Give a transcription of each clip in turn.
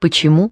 Почему?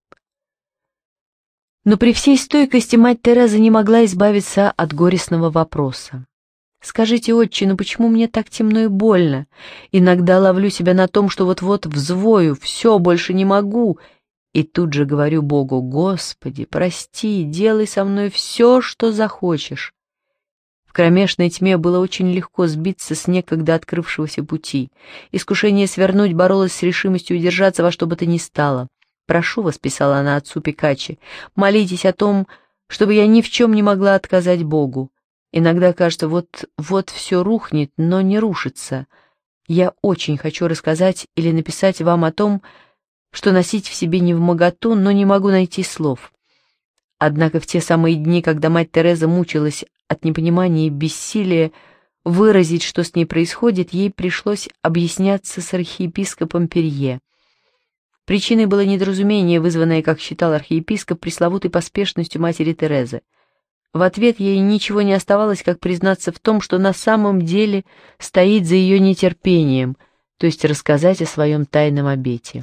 Но при всей стойкости мать Тереза не могла избавиться от горестного вопроса. «Скажите, отче, ну почему мне так темно и больно? Иногда ловлю себя на том, что вот-вот взвою, все, больше не могу». И тут же говорю Богу: «Господи, прости, делай со мной все, что захочешь». В кромешной тьме было очень легко сбиться с некогда открывшегося пути. Искушение свернуть боролось с решимостью удержаться во что бы то ни стало. «Прошу вас», — писала она отцу Пикачи, — «молитесь о том, чтобы я ни в чем не могла отказать Богу. Иногда кажется, вот все рухнет, но не рушится. Я очень хочу рассказать или написать вам о том, что носить в себе невмоготу, но не могу найти слов». Однако в те самые дни, когда мать Тереза мучилась от непонимания и бессилия выразить, что с ней происходит, ей пришлось объясняться с архиепископом Перье. Причиной было недоразумение, вызванное, как считал архиепископ, пресловутой поспешностью матери Терезы. В ответ ей ничего не оставалось, как признаться в том, что на самом деле стоит за ее нетерпением, то есть рассказать о своем тайном обете.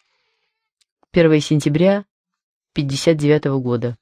1 сентября 59 года.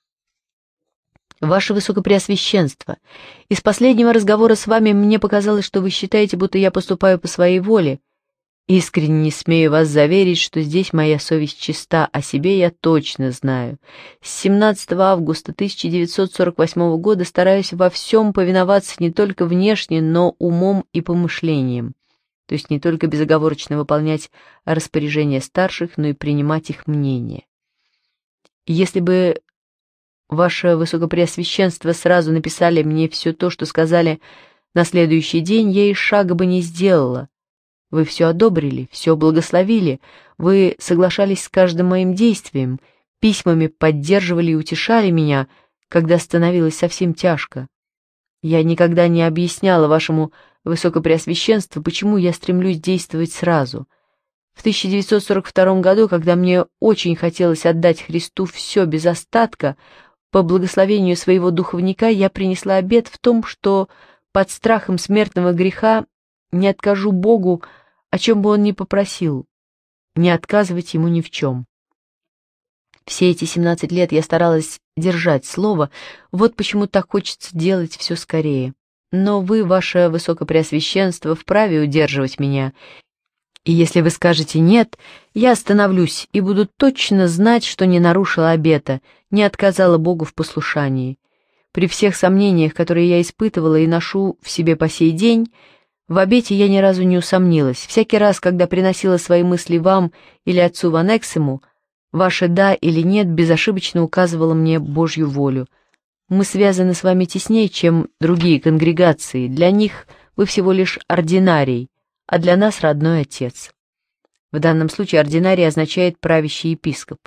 «Ваше Высокопреосвященство, из последнего разговора с вами мне показалось, что вы считаете, будто я поступаю по своей воле. Искренне смею вас заверить, что здесь моя совесть чиста, о себе я точно знаю. С 17 августа 1948 года стараюсь во всем повиноваться не только внешне, но умом и помышлением, то есть не только безоговорочно выполнять распоряжения старших, но и принимать их мнение. Если бы ваше Высокопреосвященство сразу написали мне все то, что сказали на следующий день, я и шага бы не сделала. Вы все одобрили, все благословили, вы соглашались с каждым моим действием, письмами поддерживали и утешали меня, когда становилось совсем тяжко. Я никогда не объясняла вашему Высокопреосвященству, почему я стремлюсь действовать сразу. В 1942 году, когда мне очень хотелось отдать Христу все без остатка, по благословению своего духовника я принесла обет в том, что под страхом смертного греха не откажу Богу, о чем бы Он ни попросил, не отказывать Ему ни в чем. Все эти 17 лет я старалась держать слово, вот почему так хочется делать все скорее. Но вы, ваше Высокопреосвященство, вправе удерживать меня, и если вы скажете «нет», я остановлюсь и буду точно знать, что не нарушила обета, не отказала Богу в послушании. При всех сомнениях, которые я испытывала и ношу в себе по сей день, в обете я ни разу не усомнилась. Всякий раз, когда приносила свои мысли вам или отцу Ванексему, ваше «да» или «нет» безошибочно указывало мне Божью волю. Мы связаны с вами теснее, чем другие конгрегации. Для них вы всего лишь ординарий, а для нас родной отец. В данном случае ординарий означает правящий епископ.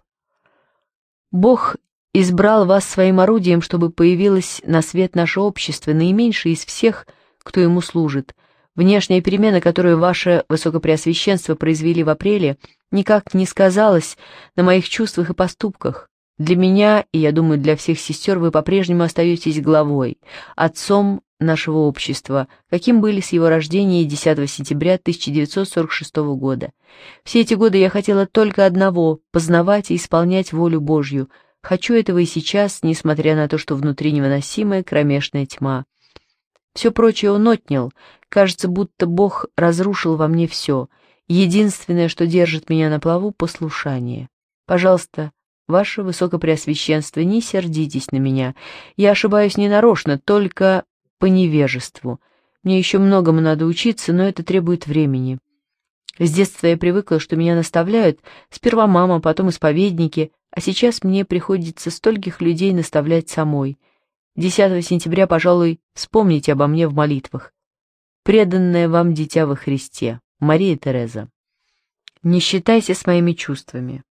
Бог избрал вас своим орудием, чтобы появилось на свет наше общество, наименьшее из всех, кто ему служит. Внешняя перемена, которую ваше Высокопреосвященство произвели в апреле, никак не сказалась на моих чувствах и поступках. Для меня, и, я думаю, для всех сестер, вы по-прежнему остаетесь главой, отцом нашего общества, каким были с его рождения 10 сентября 1946 года. Все эти годы я хотела только одного — познавать и исполнять волю Божью. Хочу этого и сейчас, несмотря на то, что внутри невыносимая кромешная тьма. Все прочее он отнял, кажется, будто Бог разрушил во мне все. Единственное, что держит меня на плаву — послушание. Пожалуйста, ваше Высокопреосвященство, не сердитесь на меня. Я ошибаюсь ненарочно, только по невежеству. Мне еще многому надо учиться, но это требует времени. С детства я привыкла, что меня наставляют сперва мама, потом исповедники, а сейчас мне приходится стольких людей наставлять самой. 10 сентября, пожалуй, вспомните обо мне в молитвах. Преданное вам дитя во Христе, Мария Тереза. Не считайся с моими чувствами.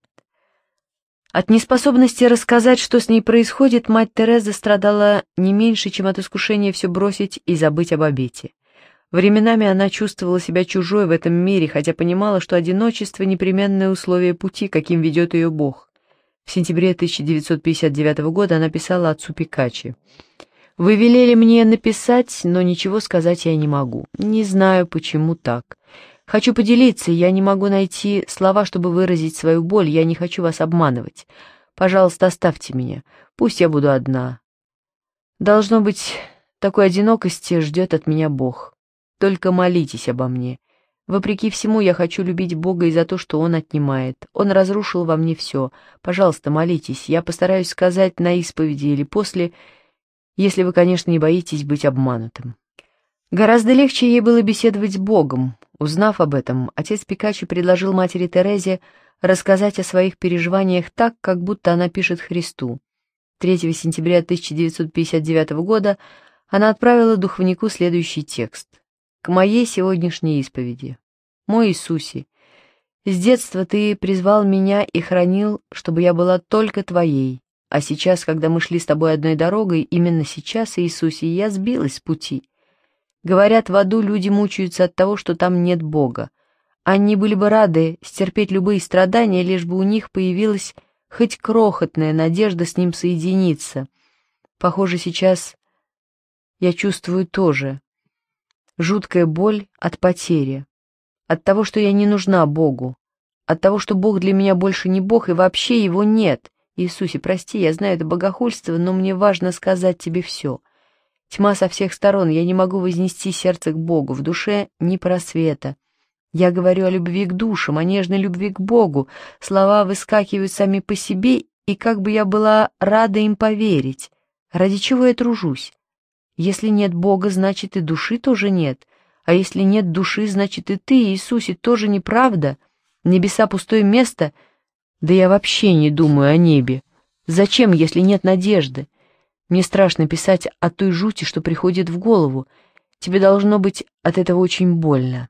От неспособности рассказать, что с ней происходит, мать Тереза страдала не меньше, чем от искушения все бросить и забыть об обете. Временами она чувствовала себя чужой в этом мире, хотя понимала, что одиночество — непременное условие пути, каким ведет ее Бог. В сентябре 1959 года она писала отцу Пикачи: «Вы велели мне написать, но ничего сказать я не могу. Не знаю, почему так. Хочу поделиться, я не могу найти слова, чтобы выразить свою боль, я не хочу вас обманывать. Пожалуйста, оставьте меня, пусть я буду одна. Должно быть, такой одинокости ждет от меня Бог. Только молитесь обо мне. Вопреки всему, я хочу любить Бога и за то, что Он отнимает. Он разрушил во мне все. Пожалуйста, молитесь, я постараюсь сказать на исповеди или после, если вы, конечно, не боитесь быть обманутым». Гораздо легче ей было беседовать с Богом. Узнав об этом, отец Пикаччо предложил матери Терезе рассказать о своих переживаниях так, как будто она пишет Христу. 3 сентября 1959 года она отправила духовнику следующий текст. «К моей сегодняшней исповеди. Мой Иисусе, с детства Ты призвал меня и хранил, чтобы я была только Твоей, а сейчас, когда мы шли с Тобой одной дорогой, именно сейчас, Иисусе, я сбилась с пути. Говорят, в аду люди мучаются от того, что там нет Бога. Они были бы рады стерпеть любые страдания, лишь бы у них появилась хоть крохотная надежда с Ним соединиться. Похоже, сейчас я чувствую тоже. Жуткая боль от потери, от того, что я не нужна Богу, от того, что Бог для меня больше не Бог и вообще Его нет. Иисусе, прости, я знаю, это богохульство, но мне важно сказать Тебе все. Тьма со всех сторон, я не могу вознести сердце к Богу, в душе ни просвета. Я говорю о любви к душам, о нежной любви к Богу, слова выскакивают сами по себе, и как бы я была рада им поверить. Ради чего я тружусь? Если нет Бога, значит и души тоже нет, а если нет души, значит и Ты, Иисусе, тоже неправда. Небеса — пустое место, да я вообще не думаю о небе. Зачем, если нет надежды? Мне страшно писать о той жути, что приходит в голову. Тебе должно быть от этого очень больно.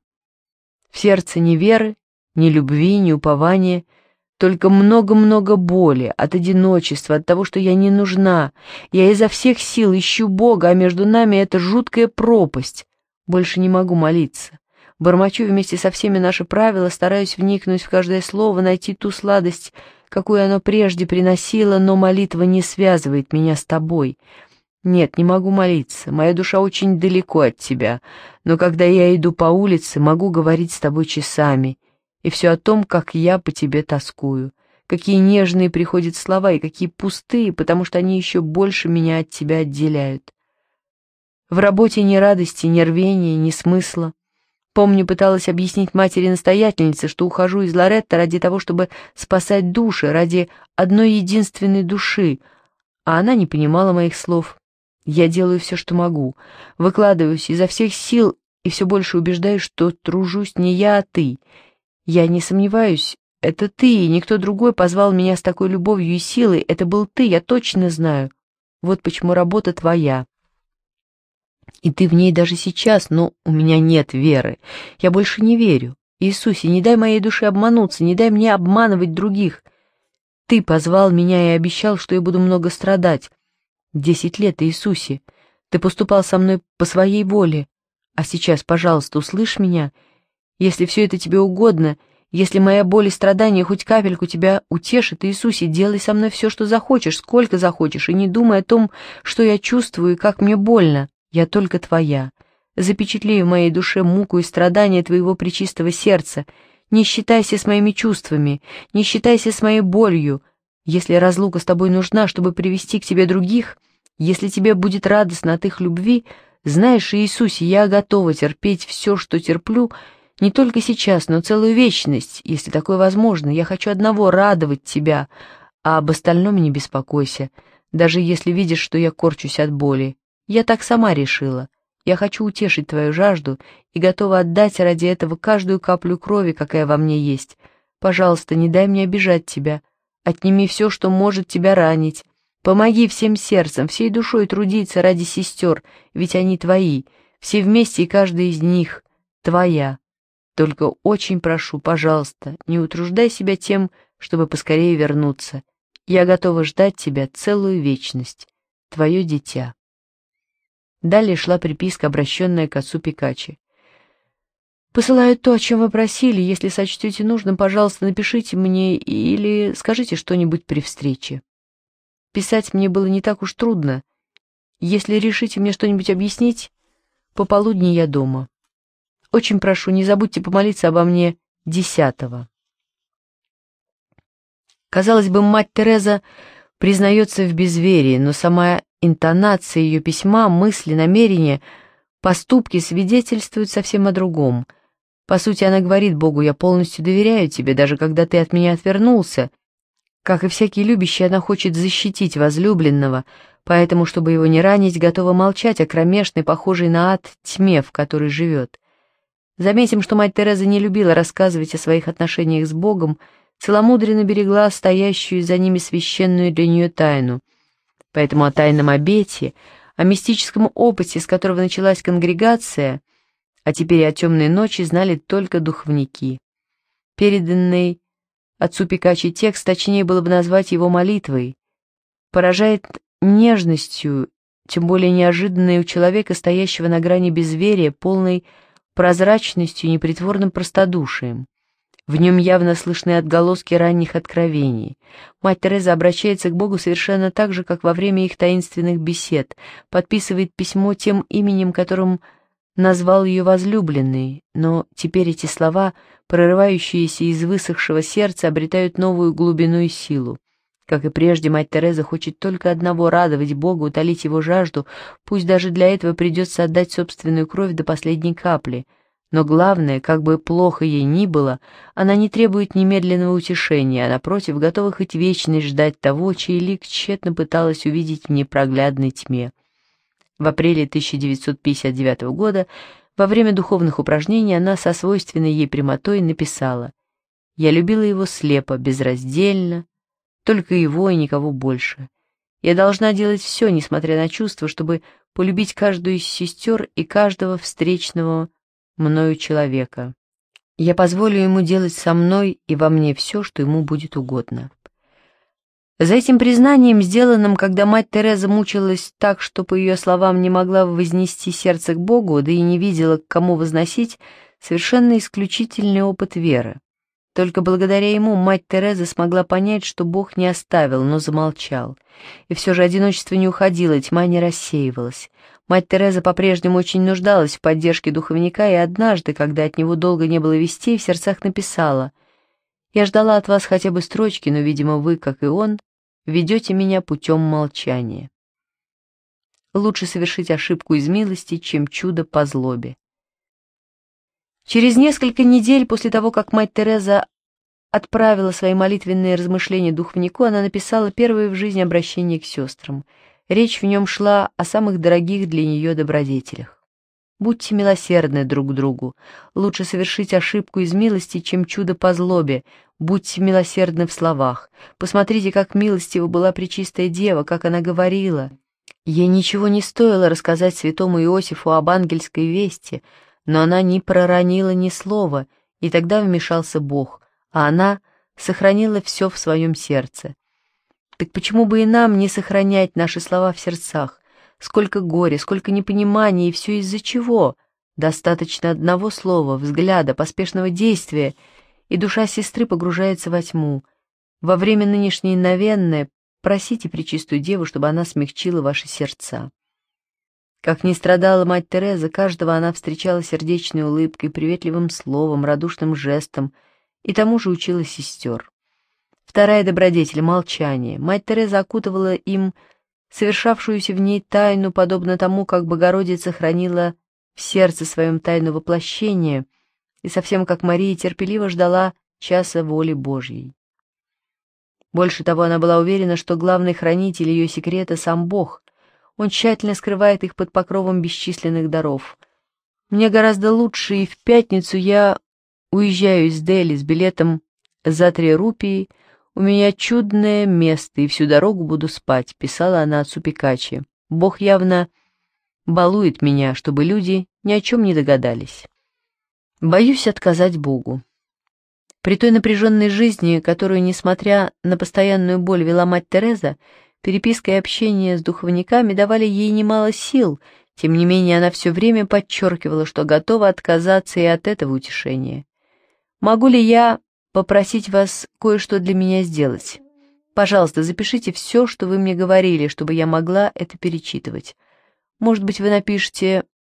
В сердце ни веры, ни любви, ни упования, только много-много боли от одиночества, от того, что я не нужна. Я изо всех сил ищу Бога, а между нами эта жуткая пропасть. Больше не могу молиться. Бормочу вместе со всеми наши правила, стараюсь вникнуть в каждое слово, найти ту сладость, какую оно прежде приносило, но молитва не связывает меня с тобой. Нет, не могу молиться, моя душа очень далеко от тебя, но когда я иду по улице, могу говорить с тобой часами, и все о том, как я по тебе тоскую, какие нежные приходят слова и какие пустые, потому что они еще больше меня от тебя отделяют. В работе ни радости, ни рвения, ни смысла. Помню, пыталась объяснить матери-настоятельнице, что ухожу из Лоретто ради того, чтобы спасать души, ради одной единственной души, а она не понимала моих слов. Я делаю все, что могу, выкладываюсь изо всех сил и все больше убеждаюсь, что тружусь не я, а ты. Я не сомневаюсь, это ты, и никто другой позвал меня с такой любовью и силой, это был ты, я точно знаю. Вот почему работа твоя. И ты в ней даже сейчас, но у меня нет веры. Я больше не верю. Иисусе, не дай моей душе обмануться, не дай мне обманывать других. Ты позвал меня и обещал, что я буду много страдать. 10 лет, Иисусе. Ты поступал со мной по своей воле. А сейчас, пожалуйста, услышь меня. Если все это тебе угодно, если моя боль и страдания хоть капельку тебя утешит, Иисусе, делай со мной все, что захочешь, сколько захочешь, и не думай о том, что я чувствую и как мне больно. Я только твоя. Запечатли в моей душе муку и страдания твоего пречистого сердца. Не считайся с моими чувствами, не считайся с моей болью. Если разлука с тобой нужна, чтобы привести к тебе других, если тебе будет радостно от их любви, знаешь, Иисусе, я готова терпеть все, что терплю, не только сейчас, но целую вечность, если такое возможно. Я хочу одного — радовать тебя, а об остальном не беспокойся, даже если видишь, что я корчусь от боли. Я так сама решила. Я хочу утешить твою жажду и готова отдать ради этого каждую каплю крови, какая во мне есть. Пожалуйста, не дай мне обижать тебя. Отними все, что может тебя ранить. Помоги всем сердцем, всей душой трудиться ради сестер, ведь они твои, все вместе и каждая из них твоя. Только очень прошу, пожалуйста, не утруждай себя тем, чтобы поскорее вернуться. Я готова ждать тебя целую вечность. Твое дитя. Далее шла приписка, обращенная к отцу Пикаччо. «Посылаю то, о чем вы просили. Если сочтете нужным, пожалуйста, напишите мне или скажите что-нибудь при встрече. Писать мне было не так уж трудно. Если решите мне что-нибудь объяснить, пополудни я дома. Очень прошу, не забудьте помолиться обо мне 10-го». Казалось бы, мать Тереза признается в безверии, но сама интонация ее письма, мысли, намерения, поступки свидетельствуют совсем о другом. По сути, она говорит Богу: «Я полностью доверяю тебе, даже когда ты от меня отвернулся». Как и всякий любящий, она хочет защитить возлюбленного, поэтому, чтобы его не ранить, готова молчать о кромешной, похожей на ад, тьме, в которой живет. Заметим, что мать Тереза не любила рассказывать о своих отношениях с Богом, целомудренно берегла стоящую за ними священную для нее тайну. Поэтому о тайном обете, о мистическом опыте, с которого началась конгрегация, а теперь и о темной ночи, знали только духовники. Переданный отцу Пикачи текст, точнее было бы назвать его молитвой, поражает нежностью, тем более неожиданной у человека, стоящего на грани безверия, полной прозрачностью и непритворным простодушием. В нем явно слышны отголоски ранних откровений. Мать Тереза обращается к Богу совершенно так же, как во время их таинственных бесед, подписывает письмо тем именем, которым назвал ее возлюбленный, но теперь эти слова, прорывающиеся из высохшего сердца, обретают новую глубину и силу. Как и прежде, мать Тереза хочет только одного — радовать Бога, утолить его жажду, пусть даже для этого придется отдать собственную кровь до последней капли. Но главное, как бы плохо ей ни было, она не требует немедленного утешения, а напротив, готова хоть вечность ждать того, чей лик тщетно пыталась увидеть в непроглядной тьме. В апреле 1959 года, во время духовных упражнений, она со свойственной ей прямотой написала: «Я любила его слепо, безраздельно, только его и никого больше. Я должна делать все, несмотря на чувства, чтобы полюбить каждую из сестер и каждого встречного мною человека. Я позволю ему делать со мной и во мне все, что ему будет угодно». За этим признанием, сделанным, когда мать Тереза мучилась так, что, по ее словам, не могла вознести сердце к Богу, да и не видела, к кому возносить, совершенно исключительный опыт веры. Только благодаря ему мать Тереза смогла понять, что Бог не оставил, но замолчал. И все же одиночество не уходило, тьма не рассеивалась. Мать Тереза по-прежнему очень нуждалась в поддержке духовника, и однажды, когда от него долго не было вестей, в сердцах написала: «Я ждала от вас хотя бы строчки, но, видимо, вы, как и он, ведете меня путем молчания. Лучше совершить ошибку из милости, чем чудо по злобе». Через несколько недель после того, как мать Тереза отправила свои молитвенные размышления духовнику, она написала первое в жизни обращение к сестрам. Речь в нем шла о самых дорогих для нее добродетелях. «Будьте милосердны друг к другу. Лучше совершить ошибку из милости, чем чудо по злобе. Будьте милосердны в словах. Посмотрите, как милостива была Пречистая Дева, как она говорила. Ей ничего не стоило рассказать святому Иосифу об ангельской вести, но она не проронила ни слова, и тогда вмешался Бог, а она сохранила все в своем сердце. Так почему бы и нам не сохранять наши слова в сердцах? Сколько горя, сколько непонимания, и все из-за чего? Достаточно одного слова, взгляда, поспешного действия, и душа сестры погружается во тьму. Во время нынешней новенны просите Пречистую Деву, чтобы она смягчила ваши сердца. Как ни страдала мать Тереза, каждого она встречала сердечной улыбкой, приветливым словом, радушным жестом, и тому же учила сестер. Вторая добродетель — молчание. Мать Тереза окутывала им совершавшуюся в ней тайну, подобно тому, как Богородица хранила в сердце своем тайну воплощения, и совсем как Мария терпеливо ждала часа воли Божьей. Больше того, она была уверена, что главный хранитель ее секрета — сам Бог. Он тщательно скрывает их под покровом бесчисленных даров. Мне гораздо лучше, и в пятницу я уезжаю из Дели с билетом за 3 рупии. У меня чудное место, и всю дорогу буду спать», — писала она отцу Пикачи. «Бог явно балует меня, чтобы люди ни о чем не догадались. Боюсь отказать Богу». При той напряженной жизни, которую, несмотря на постоянную боль, вела мать Тереза, переписка и общение с духовниками давали ей немало сил, тем не менее она все время подчеркивала, что готова отказаться и от этого утешения. «Могу ли я попросить вас кое-что для меня сделать? Пожалуйста, запишите все, что вы мне говорили, чтобы я могла это перечитывать. Может быть, вы напишете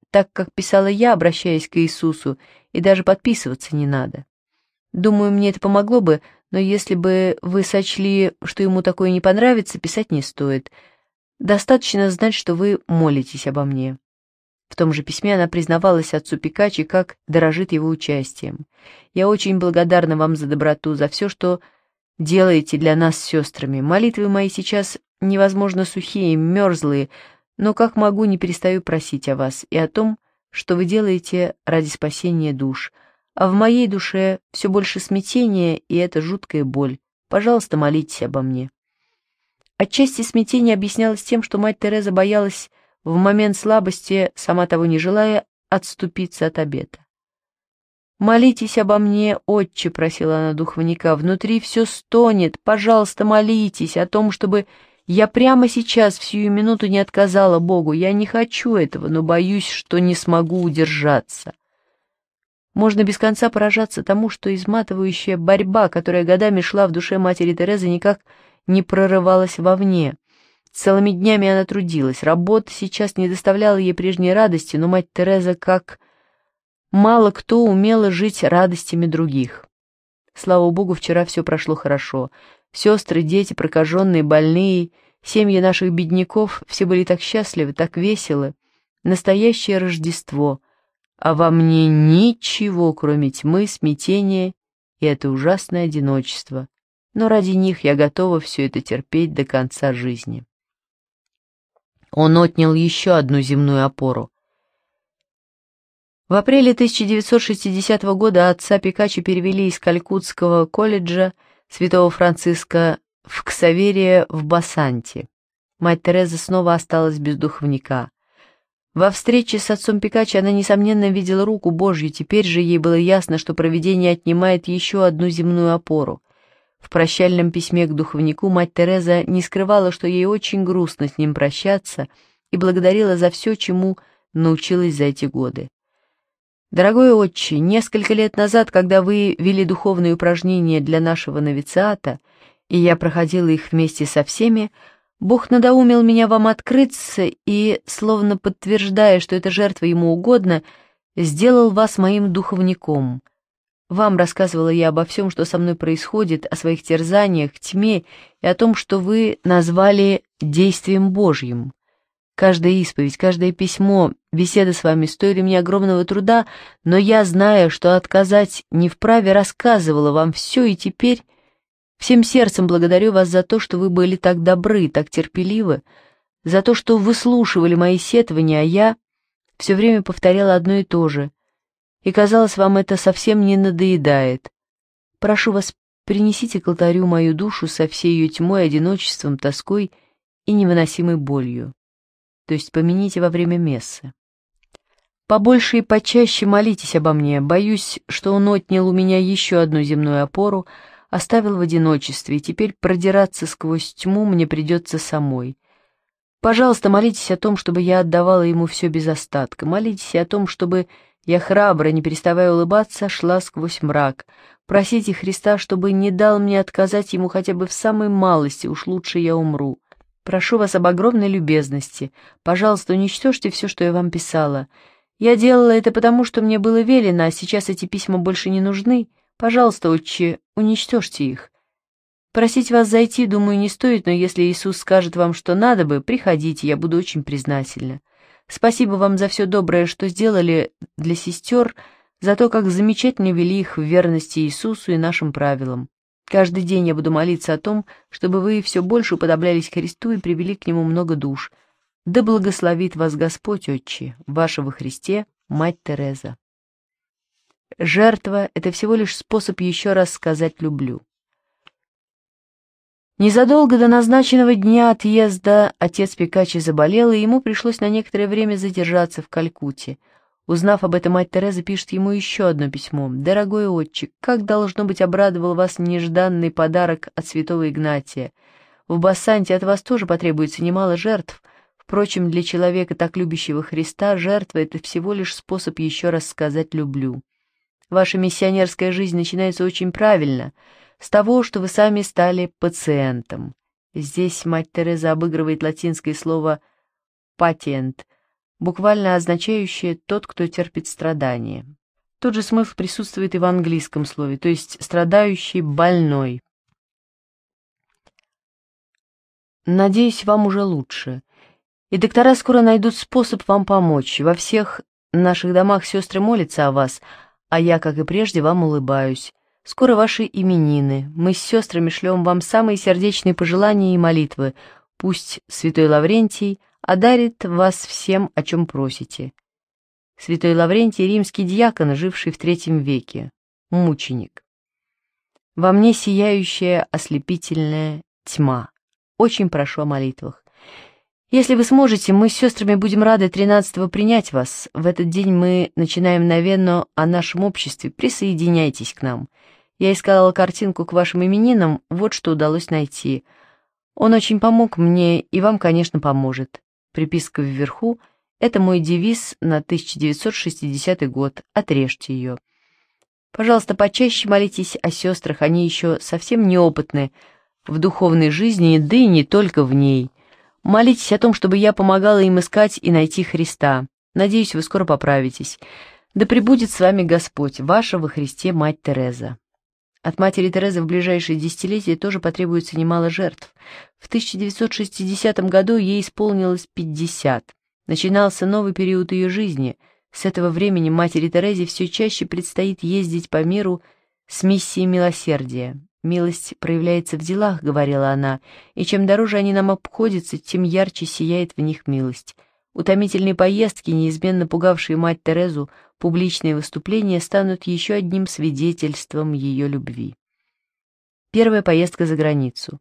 так, как писала я, обращаясь к Иисусу, и даже подписываться не надо. Думаю, мне это помогло бы, но если бы вы сочли, что ему такое не понравится, писать не стоит. Достаточно знать, что вы молитесь обо мне». В том же письме она признавалась отцу Пикачи, как дорожит его участием. «Я очень благодарна вам за доброту, за все, что делаете для нас с сестрами. Молитвы мои сейчас невозможно сухие, мерзлые, но как могу, не перестаю просить о вас и о том, что вы делаете ради спасения душ. А в моей душе все больше смятения, и это жуткая боль. Пожалуйста, молитесь обо мне». Отчасти смятение объяснялось тем, что мать Тереза боялась в момент слабости, сама того не желая, отступиться от обета. «Молитесь обо мне, отче», — просила она духовника, — «внутри все стонет, пожалуйста, молитесь о том, чтобы я прямо сейчас, в сию минуту, не отказала Богу. Я не хочу этого, но боюсь, что не смогу удержаться». Можно без конца поражаться тому, что изматывающая борьба, которая годами шла в душе матери Терезы, никак не прорывалась вовне. Целыми днями она трудилась, работа сейчас не доставляла ей прежней радости, но мать Тереза, как мало кто, умела жить радостями других. Слава Богу, вчера все прошло хорошо. Сестры, дети, прокаженные, больные, семьи наших бедняков — все были так счастливы, так веселы. Настоящее Рождество, а во мне ничего, кроме тьмы, смятения и это ужасное одиночество. Но ради них я готова все это терпеть до конца жизни. Он отнял еще одну земную опору. В апреле 1960 года отца Пикачи перевели из Калькуттского колледжа Святого Франциска в Ксаверия в Басанте. Мать Тереза снова осталась без духовника. Во встрече с отцом Пикачи она, несомненно, видела руку Божью, теперь же ей было ясно, что провидение отнимает еще одну земную опору. В прощальном письме к духовнику мать Тереза не скрывала, что ей очень грустно с ним прощаться, и благодарила за все, чему научилась за эти годы. «Дорогой отче, несколько лет назад, когда вы вели духовные упражнения для нашего новициата, и я проходила их вместе со всеми, Бог надоумил меня вам открыться и, словно подтверждая, что эта жертва ему угодна, сделал вас моим духовником. Вам рассказывала я обо всем, что со мной происходит, о своих терзаниях, тьме и о том, что вы назвали действием Божьим. Каждая исповедь, каждое письмо, беседа с вами стоили мне огромного труда, но я, зная, что отказать не вправе, рассказывала вам все, и теперь всем сердцем благодарю вас за то, что вы были так добры, так терпеливы, за то, что выслушивали мои сетования, а я все время повторяла одно и то же, и, казалось, вам это совсем не надоедает. Прошу вас, принесите к алтарю мою душу со всей ее тьмой, одиночеством, тоской и невыносимой болью. То есть помяните во время мессы. Побольше и почаще молитесь обо мне. Боюсь, что он отнял у меня еще одну земную опору, оставил в одиночестве, и теперь продираться сквозь тьму мне придется самой. Пожалуйста, молитесь о том, чтобы я отдавала ему все без остатка. Молитесь о том, чтобы я храбро, не переставая улыбаться, шла сквозь мрак. Просите Христа, чтобы не дал мне отказать ему хотя бы в самой малости, уж лучше я умру. Прошу вас об огромной любезности. Пожалуйста, уничтожьте все, что я вам писала. Я делала это потому, что мне было велено, а сейчас эти письма больше не нужны. Пожалуйста, отче, уничтожьте их. Просить вас зайти, думаю, не стоит, но если Иисус скажет вам, что надо бы, приходите, я буду очень признательна. Спасибо вам за все доброе, что сделали для сестер, за то, как замечательно вели их в верности Иисусу и нашим правилам. Каждый день я буду молиться о том, чтобы вы все больше уподоблялись Христу и привели к Нему много душ. Да благословит вас Господь, отче, ваша во Христе, мать Тереза. Жертва — это всего лишь способ еще раз сказать «люблю». Незадолго до назначенного дня отъезда отец Пикачи заболел, и ему пришлось на некоторое время задержаться в Калькутте. Узнав об этом, мать Тереза пишет ему еще одно письмо. «Дорогой отче, как, должно быть, обрадовал вас нежданный подарок от святого Игнатия. В Бассанте от вас тоже потребуется немало жертв. Впрочем, для человека, так любящего Христа, жертва — это всего лишь способ еще раз сказать «люблю». Ваша миссионерская жизнь начинается очень правильно, с того, что вы сами стали пациентом». Здесь мать Тереза обыгрывает латинское слово «патиент», буквально означающее «тот, кто терпит страдания». Тот же смысл присутствует и в английском слове, то есть страдающий, больной. Надеюсь, вам уже лучше. И доктора скоро найдут способ вам помочь. Во всех наших домах сестры молятся о вас, а я, как и прежде, вам улыбаюсь. Скоро ваши именины. Мы с сестрами шлем вам самые сердечные пожелания и молитвы. Пусть святой Лаврентий одарит вас всем, о чем просите. Святой Лаврентий — римский диакон, живший в III веке, мученик. Во мне сияющая ослепительная тьма. Очень прошу о молитвах. Если вы сможете, мы с сестрами будем рады 13-го принять вас. В этот день мы начинаем новенну о нашем обществе. Присоединяйтесь к нам. Я искала картинку к вашим именинам, вот что удалось найти. Он очень помог мне, и вам, конечно, поможет. Приписка вверху — это мой девиз на 1960 год. Отрежьте ее. Пожалуйста, почаще молитесь о сестрах, они еще совсем неопытны в духовной жизни, да и не только в ней. Молитесь о том, чтобы я помогала им искать и найти Христа. Надеюсь, вы скоро поправитесь. Да пребудет с вами Господь, ваша во Христе Мать Тереза. От матери Терезы в ближайшие десятилетия тоже потребуется немало жертв. В 1960 году ей исполнилось 50. Начинался новый период ее жизни. С этого времени матери Терезе все чаще предстоит ездить по миру с миссией милосердия. «Милость проявляется в делах», — говорила она, «и чем дороже они нам обходятся, тем ярче сияет в них милость». Утомительные поездки, неизменно пугавшие мать Терезу, публичные выступления станут еще одним свидетельством ее любви. Первая поездка за границу.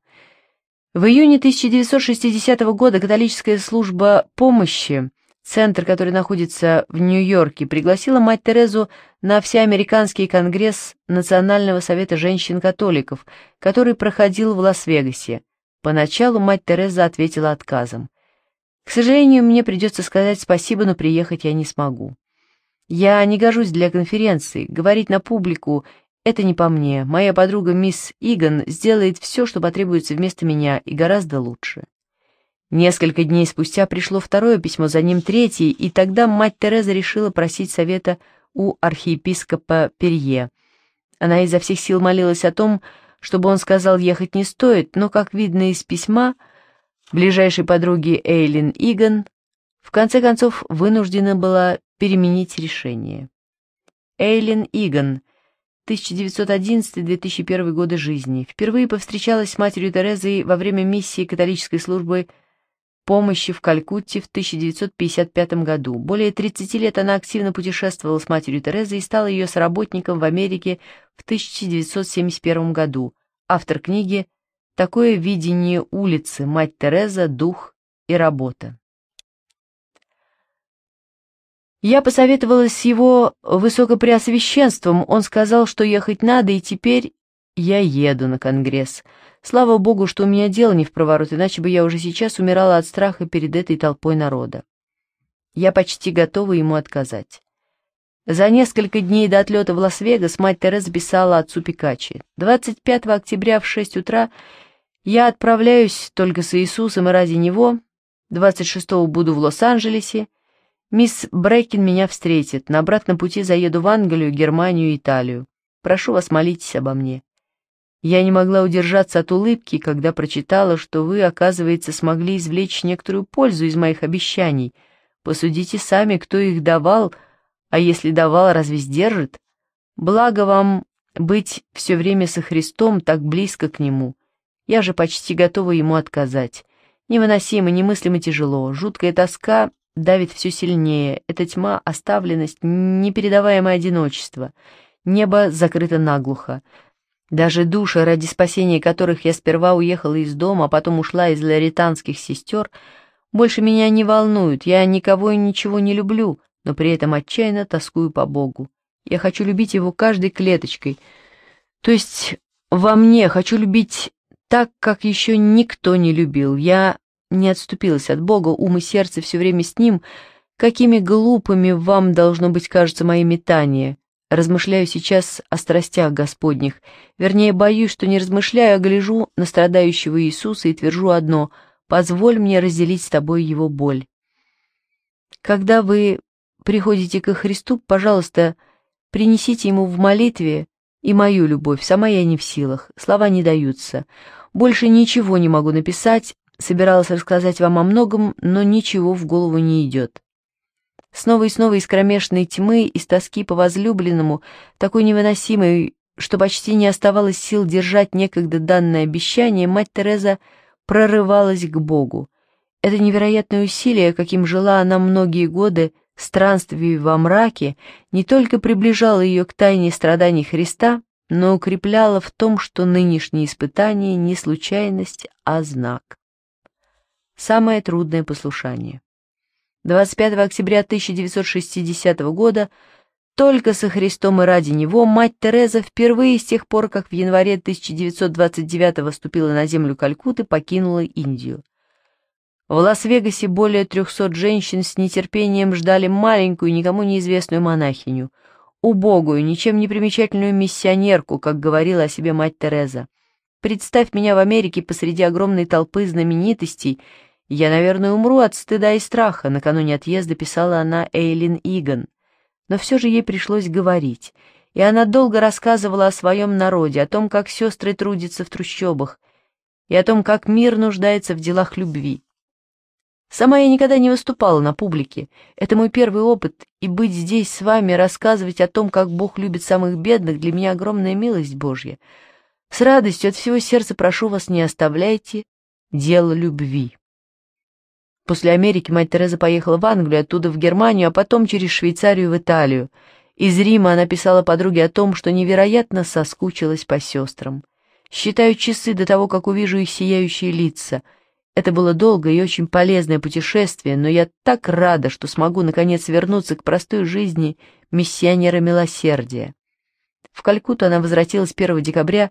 В июне 1960 года католическая служба помощи, центр, который находится в Нью-Йорке, пригласила мать Терезу на Всеамериканский конгресс Национального совета женщин-католиков, который проходил в Лас-Вегасе. Поначалу мать Тереза ответила отказом. «К сожалению, мне придется сказать спасибо, но приехать я не смогу. Я не гожусь для конференций, говорить на публику — это не по мне. Моя подруга мисс Иган сделает все, что потребуется вместо меня, и гораздо лучше». Несколько дней спустя пришло второе письмо, за ним третье, и тогда мать Тереза решила просить совета у архиепископа Перье. Она изо всех сил молилась о том, чтобы он сказал, ехать не стоит, но, как видно из письма, ближайшей подруги Эйлин Иган в конце концов вынуждена была переменить решение. Эйлин Иган, 1911-2001 годы жизни, впервые повстречалась с матерью Терезой во время миссии католической службы помощи в Калькутте в 1955 году. Более 30 лет она активно путешествовала с матерью Терезой и стала ее соработником в Америке в 1971 году. Автор книги «Такое видение улицы. Мать Тереза. Дух и работа». Я посоветовалась с его высокопреосвященством, он сказал, что ехать надо, и теперь я еду на конгресс. Слава богу, что у меня дело не впроворот, иначе бы я уже сейчас умирала от страха перед этой толпой народа. Я почти готова ему отказать. За несколько дней до отлета в Лас-Вегас мать Тереза писала отцу Пикачи: 25 октября в 6 утра я отправляюсь только с Иисусом и ради Него, 26-го буду в Лос-Анджелесе, мисс Брэкин меня встретит, на обратном пути заеду в Англию, Германию и Италию. Прошу вас, молитесь обо мне. Я не могла удержаться от улыбки, когда прочитала, что вы, оказывается, смогли извлечь некоторую пользу из моих обещаний. Посудите сами, кто их давал, а если давал, разве сдержит? Благо вам быть все время со Христом, так близко к Нему. Я же почти готова Ему отказать. Невыносимо, немыслимо тяжело, жуткая тоска давит все сильнее, эта тьма, оставленность, непередаваемое одиночество. Небо закрыто наглухо. Даже души, ради спасения которых я сперва уехала из дома, а потом ушла из ларетанских сестер, больше меня не волнуют, я никого и ничего не люблю, но при этом отчаянно тоскую по Богу. Я хочу любить Его каждой клеточкой, то есть во мне хочу любить так, как еще никто не любил. Я не отступилась от Бога, ум и сердце все время с Ним. Какими глупыми вам, должно быть, кажутся мои метания. Размышляю сейчас о страстях Господних. Вернее, боюсь, что не размышляю, а гляжу на страдающего Иисуса и твержу одно: «Позволь мне разделить с тобой его боль». Когда вы приходите ко Христу, пожалуйста, принесите Ему в молитве и мою любовь. Сама я не в силах, слова не даются. Больше ничего не могу написать, собиралась рассказать вам о многом, но ничего в голову не идет. Снова и снова из кромешной тьмы, из тоски по возлюбленному, такой невыносимой, что почти не оставалось сил держать некогда данное обещание, мать Тереза прорывалась к Богу. Это невероятное усилие, каким жила она многие годы, странствий во мраке, не только приближало ее к тайне страданий Христа, но укрепляло в том, что нынешние испытания не случайность, а знак. Самое трудное послушание. 25 октября 1960 года, только со Христом и ради Него, мать Тереза впервые с тех пор, как в январе 1929 ступила на землю Калькутты, покинула Индию. В Лас-Вегасе более 300 женщин с нетерпением ждали маленькую, никому неизвестную монахиню, убогую, ничем не примечательную миссионерку, как говорила о себе мать Тереза. «Представь меня в Америке посреди огромной толпы знаменитостей, я, наверное, умру от стыда и страха», накануне отъезда писала она Эйлин Иган. Но все же ей пришлось говорить, и она долго рассказывала о своем народе, о том, как сестры трудятся в трущобах, и о том, как мир нуждается в делах любви. Сама я никогда не выступала на публике, это мой первый опыт, и быть здесь с вами, рассказывать о том, как Бог любит самых бедных, для меня огромная милость Божья. С радостью от всего сердца прошу вас, не оставляйте дело любви. После Америки мать Тереза поехала в Англию, оттуда в Германию, а потом через Швейцарию в Италию. Из Рима она писала подруге о том, что невероятно соскучилась по сестрам. «Считаю часы до того, как увижу их сияющие лица. Это было долгое и очень полезное путешествие, но я так рада, что смогу наконец вернуться к простой жизни миссионера милосердия». В Калькутту она возвратилась 1 декабря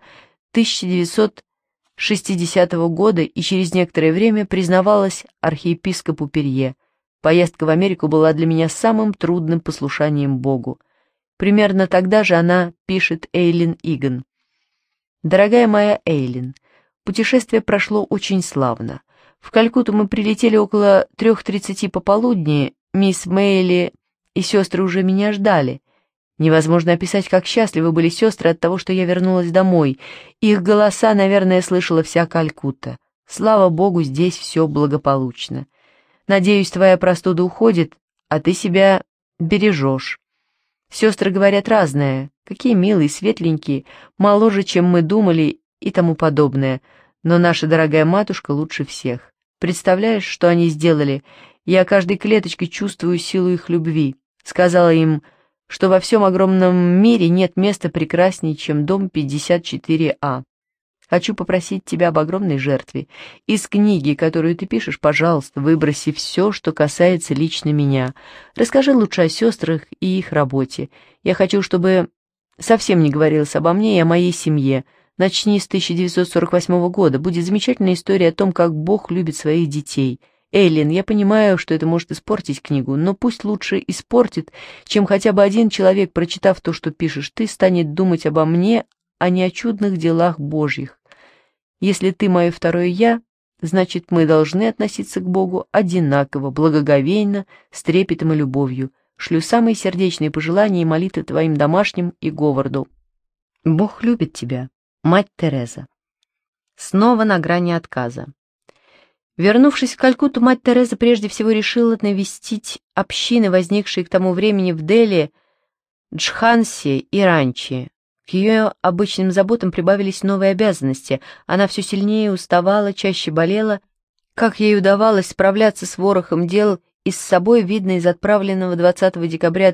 1960 года и через некоторое время признавалась архиепископу Перье: «Поездка в Америку была для меня самым трудным послушанием Богу». Примерно тогда же она пишет Эйлин Иган: «Дорогая моя Эйлин, путешествие прошло очень славно. В Калькутту мы прилетели около 3:30 пополудни, мисс Мэйли и сестры уже меня ждали. Невозможно описать, как счастливы были сестры от того, что я вернулась домой. Их голоса, наверное, слышала вся Калькутта. Слава Богу, здесь все благополучно. Надеюсь, твоя простуда уходит, а ты себя бережешь. Сестры говорят разное, какие милые, светленькие, моложе, чем мы думали и тому подобное, но наша дорогая матушка лучше всех. Представляешь, что они сделали? Я каждой клеточкой чувствую силу их любви. Сказала им, что во всем огромном мире нет места прекраснее, чем дом 54А. Хочу попросить тебя об огромной жертве. Из книги, которую ты пишешь, пожалуйста, выброси все, что касается лично меня. Расскажи лучше о сестрах и их работе. Я хочу, чтобы совсем не говорилось обо мне и о моей семье. Начни с 1948 года. Будет замечательная история о том, как Бог любит своих детей. Эйлин, я понимаю, что это может испортить книгу, но пусть лучше испортит, чем хотя бы один человек, прочитав то, что пишешь ты, станет думать обо мне, а не о чудных делах Божьих. Если ты мое второе «я», значит, мы должны относиться к Богу одинаково, благоговейно, с трепетом и любовью. Шлю самые сердечные пожелания и молитвы твоим домашним и Говарду. Бог любит тебя, мать Тереза. Снова на грани отказа. Вернувшись в Калькутту, мать Тереза прежде всего решила навестить общины, возникшие к тому времени в Дели, Джханси и Ранчи. К ее обычным заботам прибавились новые обязанности. Она все сильнее уставала, чаще болела. Как ей удавалось справляться с ворохом дел, и с собой видно из отправленного 20 декабря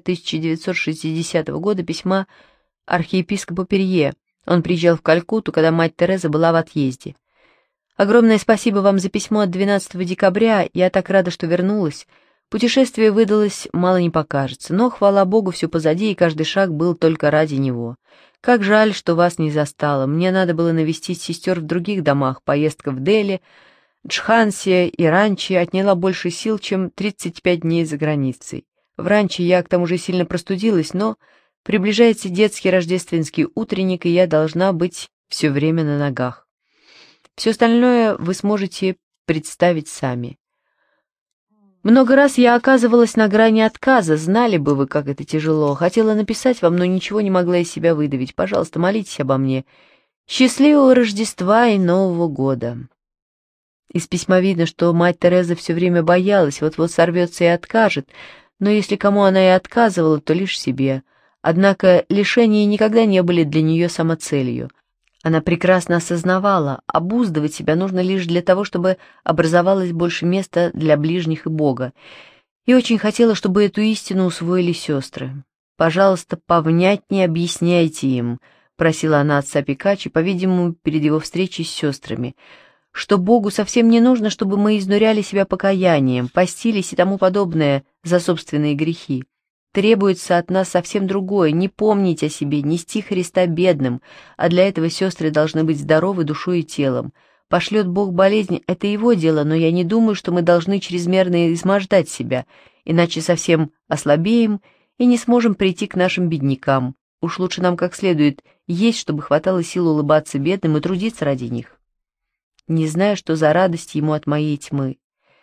1960 года письма архиепископу Перье. Он приезжал в Калькутту, когда мать Тереза была в отъезде. «Огромное спасибо вам за письмо от 12 декабря, я так рада, что вернулась. Путешествие выдалось, мало не покажется, но, хвала Богу, все позади, и каждый шаг был только ради него. Как жаль, что вас не застало, мне надо было навестить сестер в других домах, поездка в Дели, Джханси и Ранчи отняла больше сил, чем 35 дней за границей. В Ранчи я к тому же сильно простудилась, но приближается детский рождественский утренник, и я должна быть все время на ногах. Все остальное вы сможете представить сами. Много раз я оказывалась на грани отказа, знали бы вы, как это тяжело. Хотела написать вам, но ничего не могла из себя выдавить. Пожалуйста, молитесь обо мне. Счастливого Рождества и Нового года. Из письма видно, что мать Тереза все время боялась, вот-вот сорвется и откажет, но если кому она и отказывала, то лишь себе. Однако лишения никогда не были для нее самоцелью. Она прекрасно осознавала, обуздывать себя нужно лишь для того, чтобы образовалось больше места для ближних и Бога, и очень хотела, чтобы эту истину усвоили сестры. «Пожалуйста, повнятнее объясняйте им», — просила она отца Пикачи, по-видимому, перед его встречей с сестрами, что Богу совсем не нужно, чтобы мы изнуряли себя покаянием, постились и тому подобное за собственные грехи. Требуется от нас совсем другое — не помнить о себе, нести Христа бедным, а для этого сестры должны быть здоровы душой и телом. Пошлет Бог болезнь — это его дело, но я не думаю, что мы должны чрезмерно измождать себя, иначе совсем ослабеем и не сможем прийти к нашим беднякам. Уж лучше нам как следует есть, чтобы хватало сил улыбаться бедным и трудиться ради них. Не знаю, что за радость ему от моей тьмы.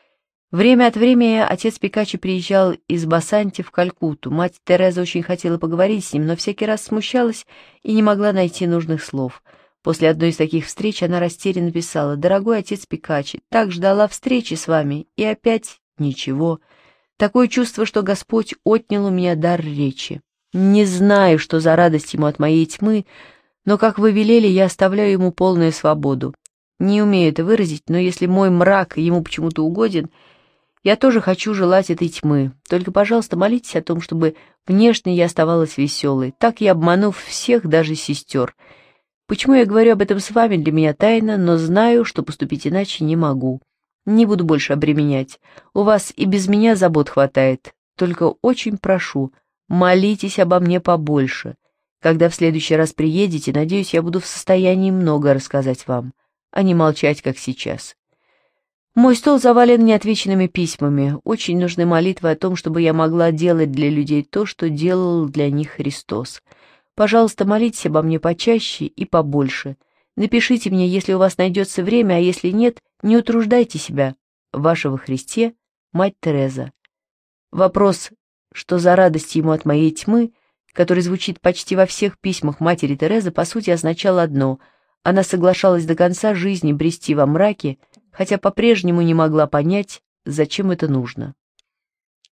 Время от времени отец Пикачи приезжал из Басанти в Калькутту. Мать Тереза очень хотела поговорить с ним, но всякий раз смущалась и не могла найти нужных слов. После одной из таких встреч она растерянно писала: «Дорогой отец Пикачи, так ждала встречи с вами, и опять ничего. Такое чувство, что Господь отнял у меня дар речи. Не знаю, что за радость ему от моей тьмы, но, как вы велели, я оставляю ему полную свободу. Не умею это выразить, но если мой мрак ему почему-то угоден, я тоже хочу желать этой тьмы. Только, пожалуйста, молитесь о том, чтобы внешне я оставалась веселой, так я обманув всех, даже сестер. Почему я говорю об этом с вами, для меня тайна, но знаю, что поступить иначе не могу. Не буду больше обременять. У вас и без меня забот хватает. Только очень прошу, молитесь обо мне побольше. Когда в следующий раз приедете, надеюсь, я буду в состоянии много рассказать вам, а не молчать, как сейчас. Мой стол завален неотвеченными письмами. Очень нужны молитвы о том, чтобы я могла делать для людей то, что делал для них Христос. Пожалуйста, молитесь обо мне почаще и побольше. Напишите мне, если у вас найдется время, а если нет, не утруждайте себя. Ваша во Христе, мать Тереза». Вопрос, что за радость ему от моей тьмы, который звучит почти во всех письмах матери Терезы, по сути означал одно — она соглашалась до конца жизни брести во мраке, хотя по-прежнему не могла понять, зачем это нужно.